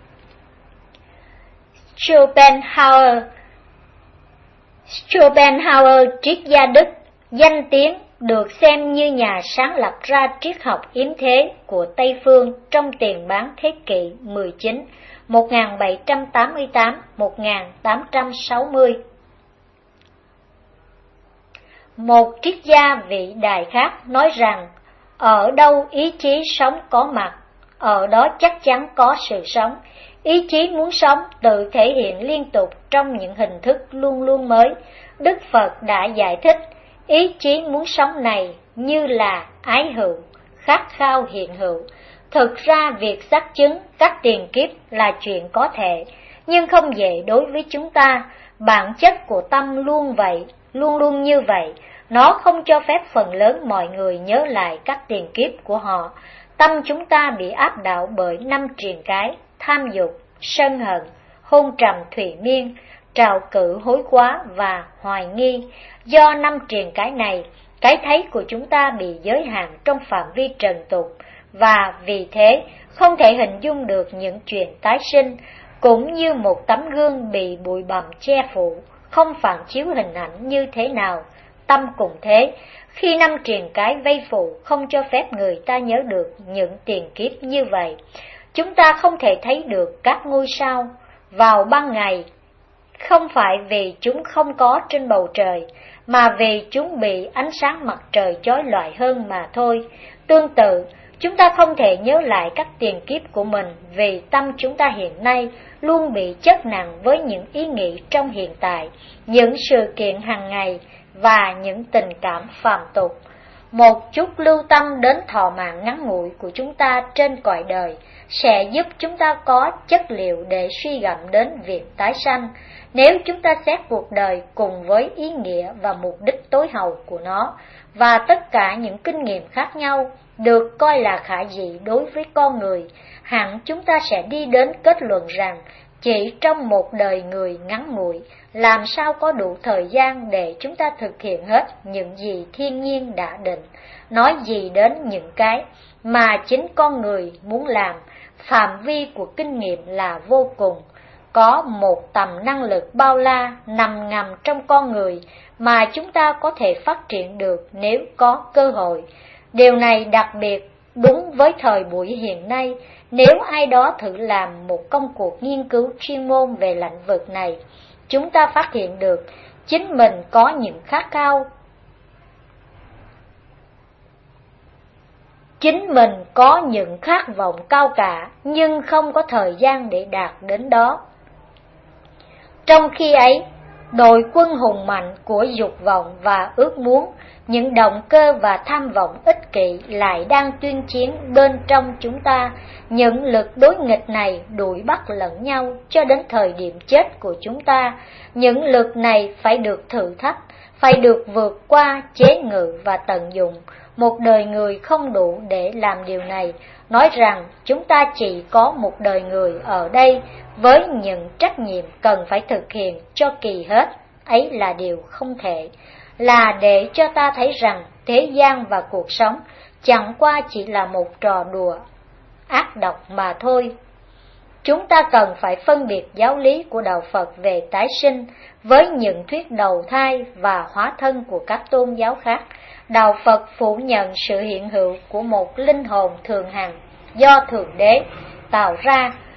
Schopenhauer Schopenhauer, triết gia Đức, danh tiếng, được xem như nhà sáng lập ra triết học yếm thế của Tây phương trong tiền bán thế kỷ mười chín, một nghìn bảy trăm tám mươi tám đến một nghìn tám trăm sáu mươi. Một triết gia vĩ đại khác nói rằng, ở đâu ý chí sống có mặt, ở đó chắc chắn có sự sống. Ý chí muốn sống tự thể hiện liên tục trong những hình thức luôn luôn mới. Đức Phật đã giải thích ý chí muốn sống này như là ái hữu, khát khao hiện hữu. Thực ra việc xác chứng các tiền kiếp là chuyện có thể, nhưng không dễ đối với chúng ta. Bản chất của tâm luôn vậy, luôn luôn như vậy. Nó không cho phép phần lớn mọi người nhớ lại các tiền kiếp của họ. Tâm chúng ta bị áp đảo bởi năm triền cái: tham dục, sân hận, hôn trầm thủy miên, trào cử hối quá và hoài nghi. Do năm triền cái này, cái thấy của chúng ta bị giới hạn trong phạm vi trần tục, và vì thế không thể hình dung được những chuyện tái sinh, cũng như một tấm gương bị bụi bặm che phủ, không phản chiếu hình ảnh như thế nào. Tâm cũng thế, khi năm triền cái vây phủ không cho phép người ta nhớ được những tiền kiếp như vậy. Chúng ta không thể thấy được các ngôi sao vào ban ngày, không phải vì chúng không có trên bầu trời, mà vì chúng bị ánh sáng mặt trời chói lọi hơn mà thôi. Tương tự, chúng ta không thể nhớ lại các tiền kiếp của mình vì tâm chúng ta hiện nay luôn bị chất nặng với những ý nghĩ trong hiện tại, những sự kiện hàng ngày và những tình cảm phàm tục. Một chút lưu tâm đến thọ mạng ngắn ngủi của chúng ta trên cõi đời sẽ giúp chúng ta có chất liệu để suy gẫm đến việc tái sanh. Nếu chúng ta xét cuộc đời cùng với ý nghĩa và mục đích tối hậu của nó, và tất cả những kinh nghiệm khác nhau được coi là khả dĩ đối với con người, hẳn chúng ta sẽ đi đến kết luận rằng chỉ trong một đời người ngắn ngủi, làm sao có đủ thời gian để chúng ta thực hiện hết những gì thiên nhiên đã định, nói gì đến những cái mà chính con người muốn làm. Phạm vi của kinh nghiệm là vô cùng, có một tầm năng lực bao la nằm ngầm trong con người mà chúng ta có thể phát triển được nếu có cơ hội. Điều này đặc biệt đúng với thời buổi hiện nay. Nếu ai đó thử làm một công cuộc nghiên cứu chuyên môn về lĩnh vực này, chúng ta phát hiện được chính mình có những khát khao, chính mình có những khát vọng cao cả, nhưng không có thời gian để đạt đến đó. Trong khi ấy, đội quân hùng mạnh của dục vọng và ước muốn, những động cơ và tham vọng ích kỷ lại đang tuyên chiến bên trong chúng ta. Những lực đối nghịch này đuổi bắt lẫn nhau cho đến thời điểm chết của chúng ta. Những lực này phải được thử thách, phải được vượt qua, chế ngự và tận dụng. Một đời người không đủ để làm điều này. Nói rằng chúng ta chỉ có một đời người ở đây với những trách nhiệm cần phải thực hiện cho kỳ hết, ấy là điều không thể. Là để cho ta thấy rằng thế gian và cuộc sống chẳng qua chỉ là một trò đùa ác độc mà thôi. Chúng ta cần phải phân biệt giáo lý của Đạo Phật về tái sinh với những thuyết đầu thai và hóa thân của các tôn giáo khác. Đạo Phật phủ nhận sự hiện hữu của một linh hồn thường hằng do Thượng Đế tạo ra,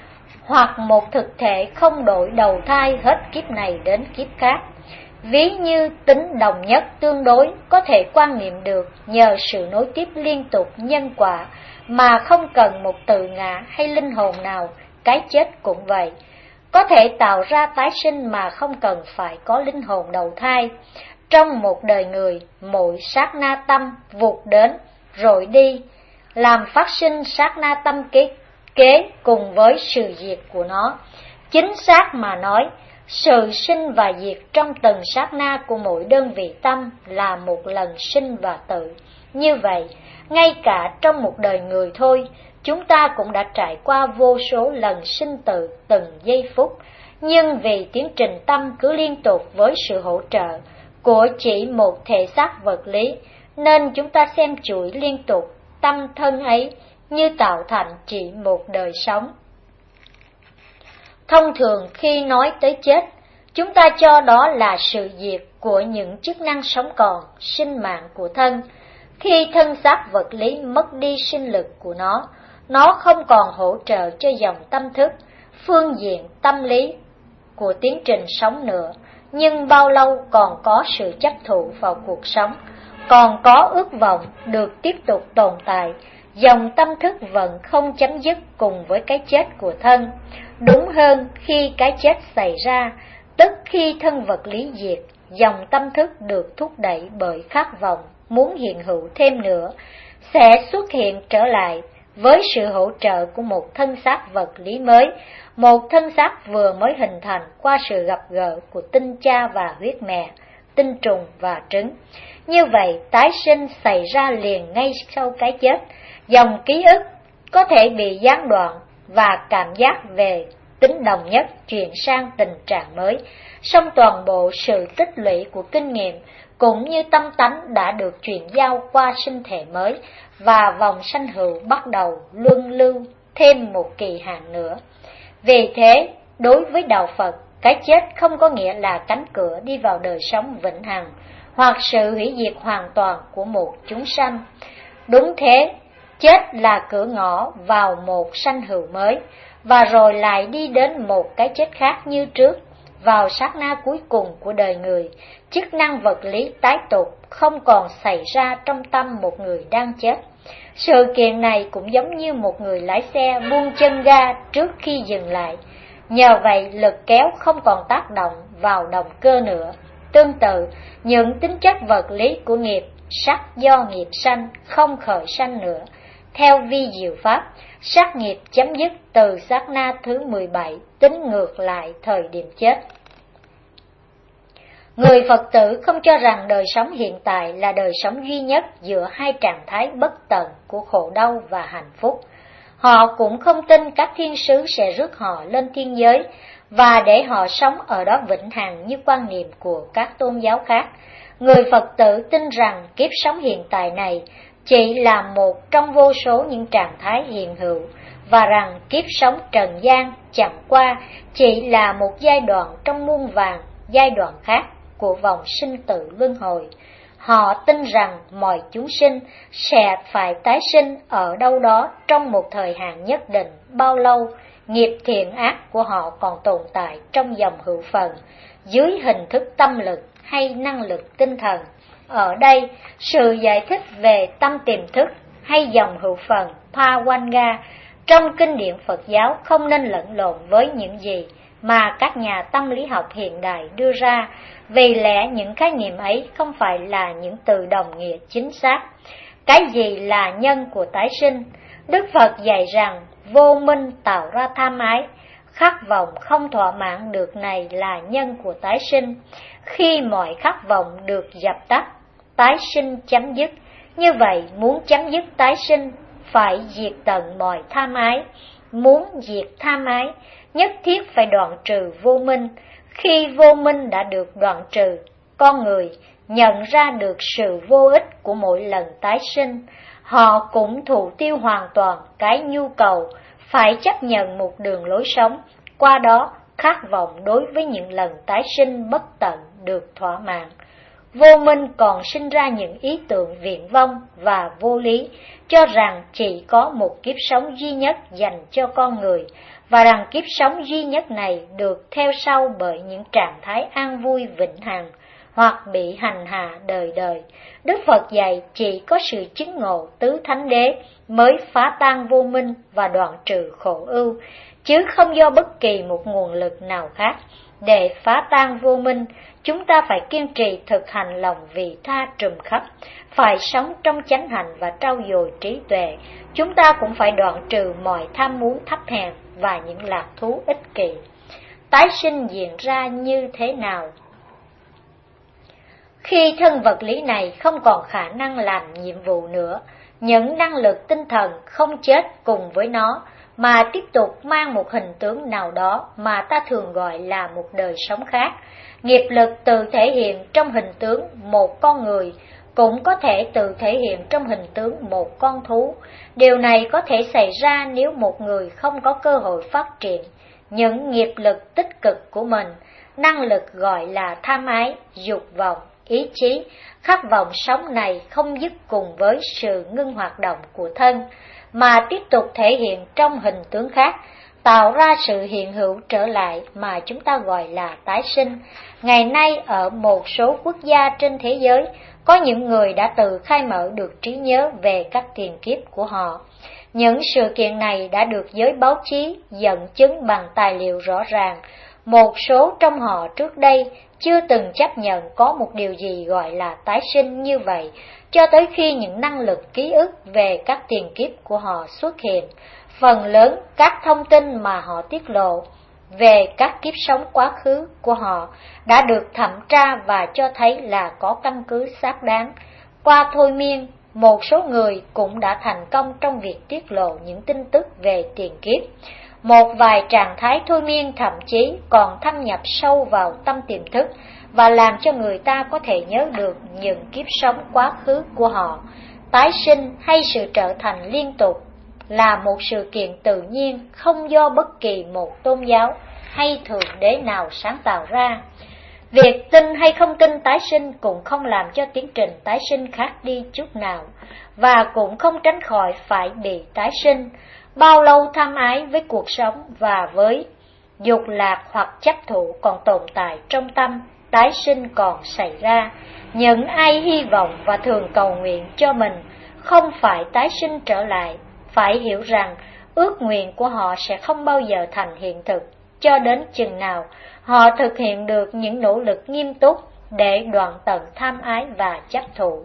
hoặc một thực thể không đổi đầu thai hết kiếp này đến kiếp khác. Ví như tính đồng nhất tương đối có thể quan niệm được nhờ sự nối tiếp liên tục nhân quả mà không cần một tự ngã hay linh hồn nào, cái chết cũng vậy. Có thể tạo ra tái sinh mà không cần phải có linh hồn đầu thai. Trong một đời người, mỗi sát na tâm vụt đến rồi đi, làm phát sinh sát na tâm kế, kế cùng với sự diệt của nó. Chính xác mà nói, sự sinh và diệt trong từng sát na của mỗi đơn vị tâm là một lần sinh và tử. Như vậy, ngay cả trong một đời người thôi, chúng ta cũng đã trải qua vô số lần sinh tử từng giây phút. Nhưng vì tiến trình tâm cứ liên tục với sự hỗ trợ của chỉ một thể xác vật lý, nên chúng ta xem chuỗi liên tục tâm thân ấy như tạo thành chỉ một đời sống. Thông thường khi nói tới chết, chúng ta cho đó là sự diệt của những chức năng sống còn, sinh mạng của thân. Khi thân xác vật lý mất đi sinh lực của nó, nó không còn hỗ trợ cho dòng tâm thức, phương diện tâm lý của tiến trình sống nữa. Nhưng bao lâu còn có sự chấp thụ vào cuộc sống, còn có ước vọng được tiếp tục tồn tại, dòng tâm thức vẫn không chấm dứt cùng với cái chết của thân. Đúng hơn, khi cái chết xảy ra, tức khi thân vật lý diệt, dòng tâm thức được thúc đẩy bởi khát vọng muốn hiện hữu thêm nữa, sẽ xuất hiện trở lại với sự hỗ trợ của một thân xác vật lý mới, một thân xác vừa mới hình thành qua sự gặp gỡ của tinh cha và huyết mẹ, tinh trùng và trứng. Như vậy, tái sinh xảy ra liền ngay sau cái chết, dòng ký ức có thể bị gián đoạn và cảm giác về tính đồng nhất chuyển sang tình trạng mới, song toàn bộ sự tích lũy của kinh nghiệm cũng như tâm tánh đã được chuyển giao qua sinh thể mới, và vòng sanh hữu bắt đầu luân lưu thêm một kỳ hạn nữa. Vì thế, đối với đạo Phật, cái chết không có nghĩa là cánh cửa đi vào đời sống vĩnh hằng, hoặc sự hủy diệt hoàn toàn của một chúng sanh. Đúng thế, chết là cửa ngõ vào một sanh hữu mới, và rồi lại đi đến một cái chết khác như trước. Vào sát na cuối cùng của đời người, chức năng vật lý tái tục không còn xảy ra trong tâm một người đang chết. Sự kiện này cũng giống như một người lái xe buông chân ga trước khi dừng lại. Nhờ vậy, lực kéo không còn tác động vào động cơ nữa. Tương tự, những tính chất vật lý của nghiệp sắc do nghiệp sanh không khởi sanh nữa. Theo vi diệu pháp, sát nghiệp chấm dứt từ sát na thứ mười bảy, tính ngược lại thời điểm chết. Người Phật tử không cho rằng đời sống hiện tại là đời sống duy nhất giữa hai trạng thái bất tận của khổ đau và hạnh phúc. Họ cũng không tin các thiên sứ sẽ rước họ lên thiên giới và để họ sống ở đó vĩnh hằng như quan niệm của các tôn giáo khác. Người Phật tử tin rằng kiếp sống hiện tại này chỉ là một trong vô số những trạng thái hiện hữu, và rằng kiếp sống trần gian chẳng qua chỉ là một giai đoạn trong muôn vàn giai đoạn khác của vòng sinh tử luân hồi. Họ tin rằng mọi chúng sinh sẽ phải tái sinh ở đâu đó trong một thời hạn nhất định, bao lâu nghiệp thiện ác của họ còn tồn tại trong dòng hữu phần, dưới hình thức tâm lực hay năng lực tinh thần. Ở đây, sự giải thích về tâm tiềm thức hay dòng hữu phần Pawanga trong kinh điển Phật giáo không nên lẫn lộn với những gì mà các nhà tâm lý học hiện đại đưa ra, vì lẽ những khái niệm ấy không phải là những từ đồng nghĩa chính xác. Cái gì là nhân của tái sinh? Đức Phật dạy rằng vô minh tạo ra tham ái, khát vọng không thỏa mãn được này là nhân của tái sinh. Khi mọi khát vọng được dập tắt, tái sinh chấm dứt. Như vậy, muốn chấm dứt tái sinh phải diệt tận mọi tham ái. Muốn diệt tham ái, nhất thiết phải đoạn trừ vô minh. Khi vô minh đã được đoạn trừ, con người nhận ra được sự vô ích của mỗi lần tái sinh. Họ cũng thụ tiêu hoàn toàn cái nhu cầu phải chấp nhận một đường lối sống, qua đó khát vọng đối với những lần tái sinh bất tận được thỏa mãn. Vô minh còn sinh ra những ý tưởng viển vông và vô lý, cho rằng chỉ có một kiếp sống duy nhất dành cho con người, và rằng kiếp sống duy nhất này được theo sau bởi những trạng thái an vui vĩnh hằng hoặc bị hành hạ đời đời. Đức Phật dạy chỉ có sự chứng ngộ tứ thánh đế mới phá tan vô minh và đoạn trừ khổ ưu, chứ không do bất kỳ một nguồn lực nào khác. Để phá tan vô minh, chúng ta phải kiên trì thực hành lòng vị tha trùm khắp, phải sống trong chánh hạnh và trau dồi trí tuệ. Chúng ta cũng phải đoạn trừ mọi tham muốn thấp hèn và những lạc thú ích kỷ. Tái sinh diễn ra như thế nào? Khi thân vật lý này không còn khả năng làm nhiệm vụ nữa, những năng lực tinh thần không chết cùng với nó, mà tiếp tục mang một hình tướng nào đó mà ta thường gọi là một đời sống khác. Nghiệp lực tự thể hiện trong hình tướng một con người, cũng có thể tự thể hiện trong hình tướng một con thú. Điều này có thể xảy ra nếu một người không có cơ hội phát triển những nghiệp lực tích cực của mình. Năng lực gọi là tham ái, dục vọng, ý chí, khát vọng sống này không dứt cùng với sự ngưng hoạt động của thân, mà tiếp tục thể hiện trong hình tướng khác, tạo ra sự hiện hữu trở lại mà chúng ta gọi là tái sinh. Ngày nay ở một số quốc gia trên thế giới, có những người đã tự khai mở được trí nhớ về các tiền kiếp của họ. Những sự kiện này đã được giới báo chí dẫn chứng bằng tài liệu rõ ràng. Một số trong họ trước đây chưa từng chấp nhận có một điều gì gọi là tái sinh như vậy, cho tới khi những năng lực ký ức về các tiền kiếp của họ xuất hiện. Phần lớn các thông tin mà họ tiết lộ về các kiếp sống quá khứ của họ đã được thẩm tra và cho thấy là có căn cứ xác đáng. Qua thôi miên, một số người cũng đã thành công trong việc tiết lộ những tin tức về tiền kiếp. Một vài trạng thái thôi miên thậm chí còn thâm nhập sâu vào tâm tiềm thức và làm cho người ta có thể nhớ được những kiếp sống quá khứ của họ. Tái sinh hay sự trở thành liên tục là một sự kiện tự nhiên, không do bất kỳ một tôn giáo hay thượng đế nào sáng tạo ra. Việc tin hay không tin tái sinh cũng không làm cho tiến trình tái sinh khác đi chút nào, và cũng không tránh khỏi phải bị tái sinh. Bao lâu tham ái với cuộc sống và với dục lạc hoặc chấp thụ còn tồn tại trong tâm, tái sinh còn xảy ra. Những ai hy vọng và thường cầu nguyện cho mình không phải tái sinh trở lại, phải hiểu rằng ước nguyện của họ sẽ không bao giờ thành hiện thực cho đến chừng nào họ thực hiện được những nỗ lực nghiêm túc để đoạn tận tham ái và chấp thụ.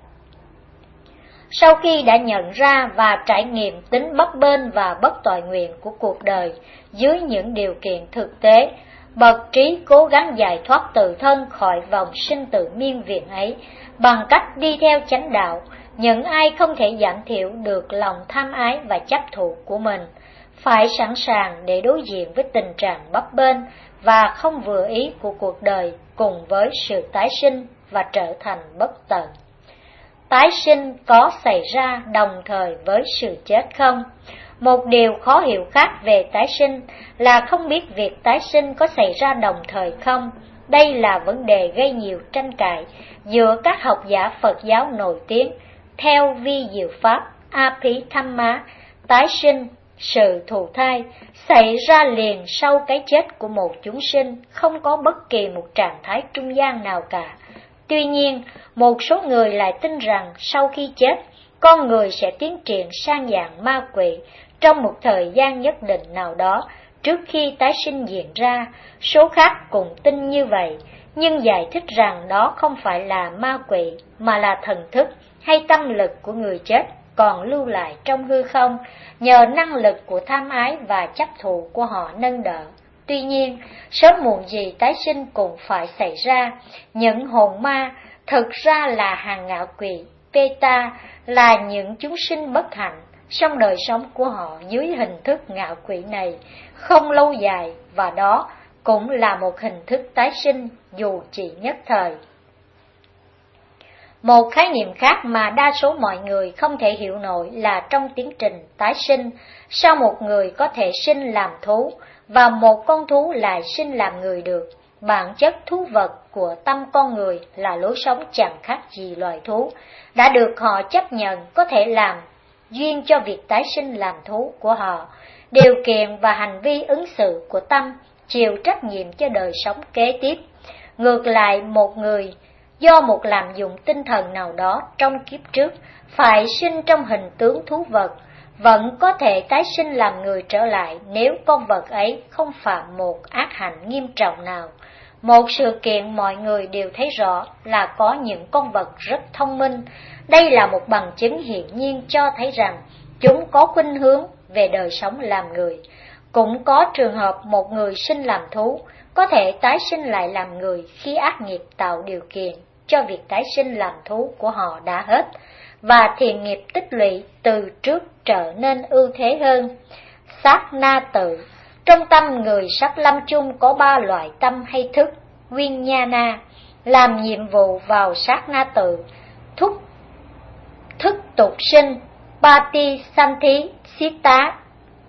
Sau khi đã nhận ra và trải nghiệm tính bấp bênh và bất toại nguyện của cuộc đời dưới những điều kiện thực tế, bậc trí cố gắng giải thoát tự thân khỏi vòng sinh tử miên viện ấy bằng cách đi theo chánh đạo. Những ai không thể giảm thiểu được lòng tham ái và chấp thụ của mình phải sẵn sàng để đối diện với tình trạng bấp bênh và không vừa ý của cuộc đời cùng với sự tái sinh và trở thành bất tận. Tái sinh có xảy ra đồng thời với sự chết không? Một điều khó hiểu khác về tái sinh là không biết việc tái sinh có xảy ra đồng thời không. Đây là vấn đề gây nhiều tranh cãi giữa các học giả Phật giáo nổi tiếng. Theo vi diệu pháp Abhidhamma, tái sinh, sự thụ thai xảy ra liền sau cái chết của một chúng sinh, không có bất kỳ một trạng thái trung gian nào cả. Tuy nhiên, một số người lại tin rằng sau khi chết, con người sẽ tiến triển sang dạng ma quỷ trong một thời gian nhất định nào đó trước khi tái sinh diễn ra. Số khác cũng tin như vậy, nhưng giải thích rằng đó không phải là ma quỷ mà là thần thức hay tâm lực của người chết còn lưu lại trong hư không nhờ năng lực của tham ái và chấp thụ của họ nâng đỡ. Tuy nhiên, sớm muộn gì tái sinh cũng phải xảy ra. Những hồn ma thực ra là hàng ngạ quỷ, Peta, là những chúng sinh bất hạnh, song đời sống của họ dưới hình thức ngạ quỷ này không lâu dài, và đó cũng là một hình thức tái sinh dù chỉ nhất thời. Một khái niệm khác mà đa số mọi người không thể hiểu nổi là trong tiến trình tái sinh, sao một người có thể sinh làm thú và một con thú lại sinh làm người được? Bản chất thú vật của tâm con người là lối sống chẳng khác gì loài thú, đã được họ chấp nhận có thể làm duyên cho việc tái sinh làm thú của họ. Điều kiện và hành vi ứng xử của tâm chịu trách nhiệm cho đời sống kế tiếp. Ngược lại, một người do một lạm dụng tinh thần nào đó trong kiếp trước phải sinh trong hình tướng thú vật, vẫn có thể tái sinh làm người trở lại nếu con vật ấy không phạm một ác hạnh nghiêm trọng nào. Một sự kiện mọi người đều thấy rõ là có những con vật rất thông minh. Đây là một bằng chứng hiển nhiên cho thấy rằng chúng có khuynh hướng về đời sống làm người. Cũng có trường hợp một người sinh làm thú có thể tái sinh lại làm người khi ác nghiệp tạo điều kiện cho việc tái sinh làm thú của họ đã hết, và thiện nghiệp tích lũy từ trước trở nên ưu thế hơn. Sát na tự. Trong tâm người sắp lâm chung có ba loại tâm hay thức, Vinyana, làm nhiệm vụ vào sát na tự, thúc thức tục sinh, Pati Santhi Sitta.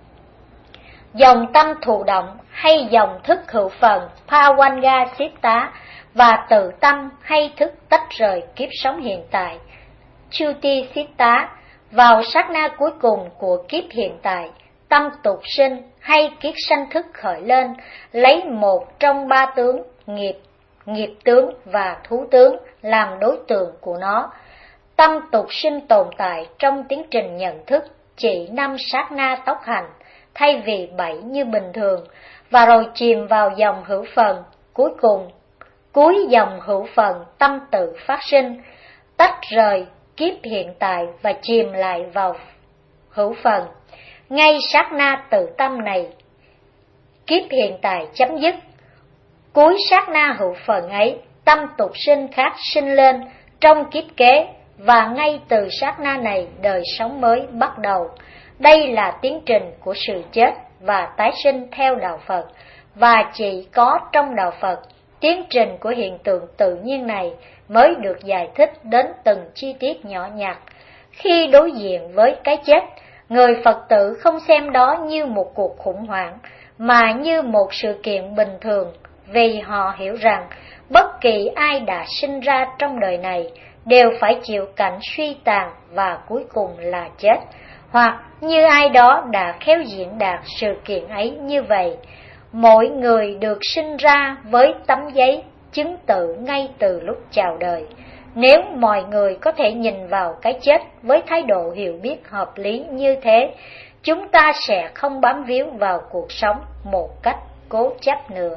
Dòng tâm thụ động hay dòng thức hữu phần, Pavanga Sitta, và tự tâm hay thức tách rời kiếp sống hiện tại, Chuti Sitta. Vào sát na cuối cùng của kiếp hiện tại, tâm tục sinh hay kiếp sanh thức khởi lên, lấy một trong ba tướng nghiệp, nghiệp tướng và thú tướng làm đối tượng của nó. Tâm tục sinh tồn tại trong tiến trình nhận thức chỉ năm sát na tốc hành thay vì bảy như bình thường, và rồi chìm vào dòng hữu phần. Cuối cùng, cuối dòng hữu phần tâm tự phát sinh, tách rời kiếp hiện tại và chìm lại vào hữu phần. Ngay sát na tự tâm này, kiếp hiện tại chấm dứt. Cuối sát na hữu phần ấy, tâm tục sinh khác sinh lên trong kiếp kế, và ngay từ sát na này đời sống mới bắt đầu. Đây là tiến trình của sự chết và tái sinh theo đạo Phật, và chỉ có trong đạo Phật, tiến trình của hiện tượng tự nhiên này mới được giải thích đến từng chi tiết nhỏ nhặt. Khi đối diện với cái chết, người Phật tử không xem đó như một cuộc khủng hoảng, mà như một sự kiện bình thường, vì họ hiểu rằng bất kỳ ai đã sinh ra trong đời này đều phải chịu cảnh suy tàn và cuối cùng là chết, hoặc như ai đó đã khéo diễn đạt sự kiện ấy như vậy. Mỗi người được sinh ra với tấm giấy chứng tự ngay từ lúc chào đời. Nếu mọi người có thể nhìn vào cái chết với thái độ hiểu biết hợp lý như thế, chúng ta sẽ không bám víu vào cuộc sống một cách cố chấp nữa.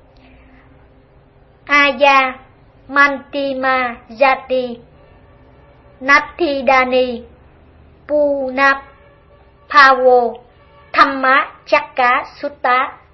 Aya Mantima Jati Nathidani Punap Pavo Thamma Chakka Sutta.